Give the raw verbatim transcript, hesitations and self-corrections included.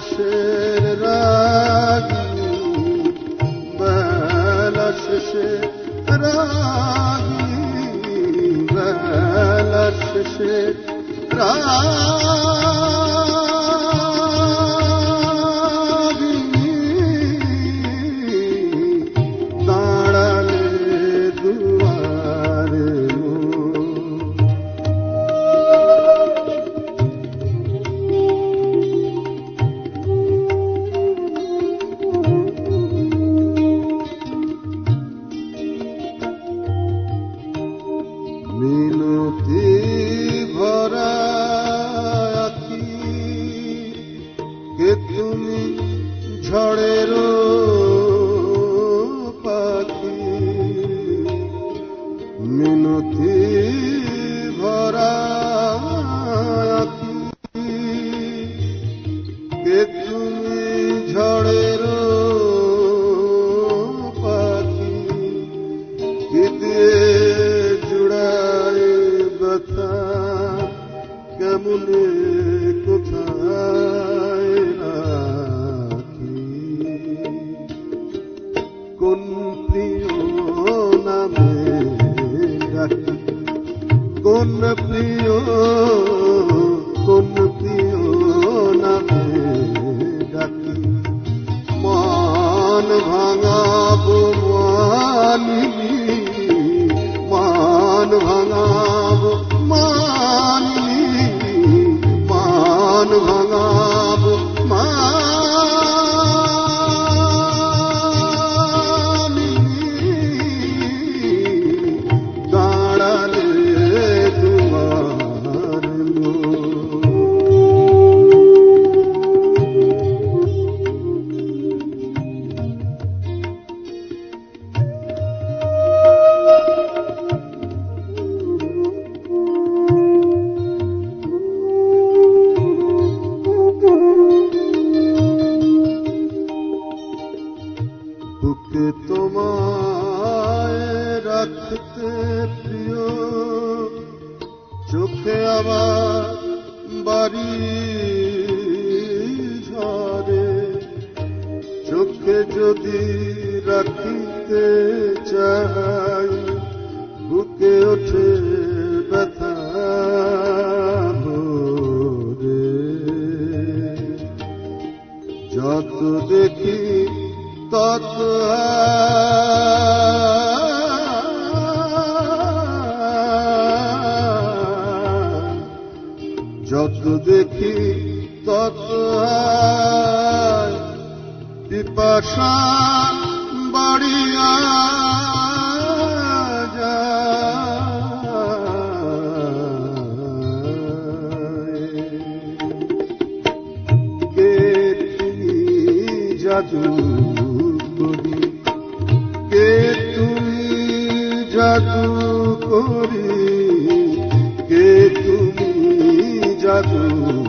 শেষের রাগিনী, বেলা শেষের রাগিনী, বেলা শেষের রাগিনী, দাঁড়ালে দুয়ারে মিনতি ভরা আঁখি, কে তুমি ঝড়ের পাখি, মিনতি ভরা আঁখি, কে তুমি ঝড়ের পাখি, কি দিয়ে জুড়ায় ব্যথা, কেমনে কোথায় রাখি, কোন প্রিয় নামে ডাকি, কোন প্রিয়, কোন প্রিয় নামে ডাকি, মান ভাঙাবো মানিনি, মান ভাঙাবো মানিনি, মান ভাঙাবো মানিনি, দাঁড়ালে দুয়ার বুকে তোমায় রাখতে প্রিয়, চোখে আবার বাড়ি ঝরে, চোখে যদি রাখিতে চাই, বুকে ওঠে ব্যথা ভরে, যত দেখি তত যত দেখি তত পিপাসা বাড়িয়া যায়, কে তুমি জাদু করি, কে তুমি জাদু করি, কে তুমি জাদু